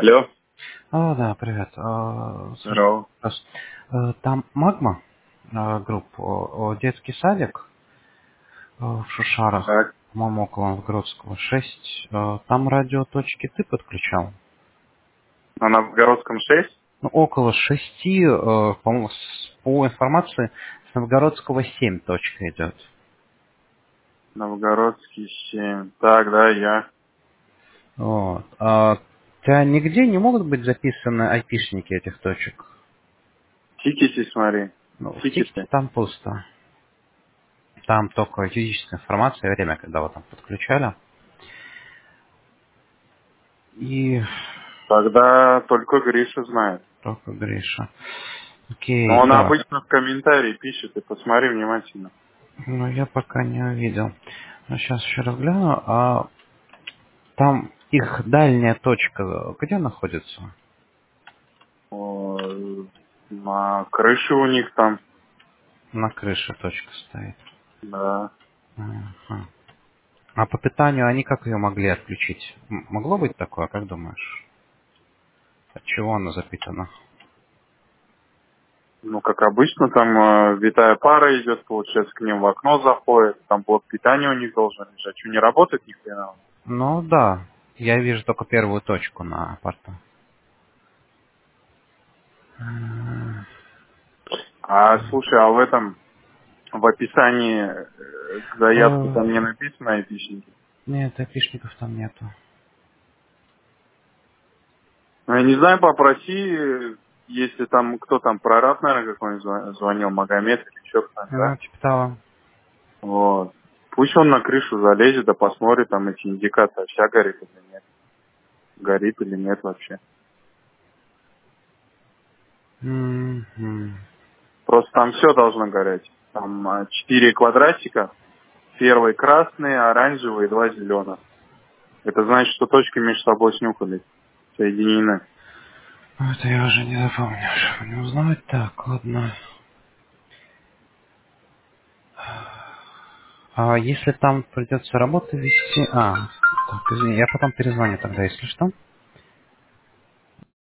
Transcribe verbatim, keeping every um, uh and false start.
Алло, А, да, привет. А, слушай, здорово. вопрос. Э, Там Магма, а, группа, о- о, детский садик э, в Шушарах, Так, по-моему, около Новгородского, шесть. Э, Там радиоточки ты подключал? на Новгородском шесть, Ну, около шести, э, по-моему, с- по информации, с Новгородского семь точка идет. Новгородский семь. Так, да, я. Вот. А у тебя нигде не могут быть записаны айпишники этих точек? Тикеты смотри. Ну, в тикете Тикеты. там пусто. Там только юридическая информация, время, когда вы там подключали. И Тогда только Гриша знает. только Гриша. Но Окей, он так. обычно в комментарии пишет, ты посмотри внимательно. Ну, я пока не увидел. Но сейчас еще раз гляну. А там их дальняя точка где находится? О, на крыше у них там, На крыше точка стоит. да. Ага. А по питанию они как ее могли отключить? М- Могло быть такое, как думаешь? От чего она запитана? Ну, как обычно, там э, витая пара идет, получается, к ним в окно заходит, там блок питания у них должен лежать. Что, не работает ни хрена? Ну да, я вижу только первую точку на порту. М, А, слушай, а в этом, в описании э, к заявке э, там не написано айпишники? Нет, опишников там нету. Ну, я не знаю, попроси, если там, кто там, прораб, наверное, какой-нибудь зва- звонил, Магомед или еще кто-то, Ну, да? типа того. Вот. Пусть он на крышу залезет, да посмотрит, там эти индикаторы, вся горит или нет. Горит или нет вообще. Мгм. Просто там все должно гореть. Там а, четыре квадратика, первый красный, оранжевый и два зеленых. Это значит, что точки между собой снюхались, соединены. Ну, это я уже не запомню, чтобы не узнать. Так, ладно. А если там придется работу вести... А, так, извини, я потом перезвоню тогда, если что.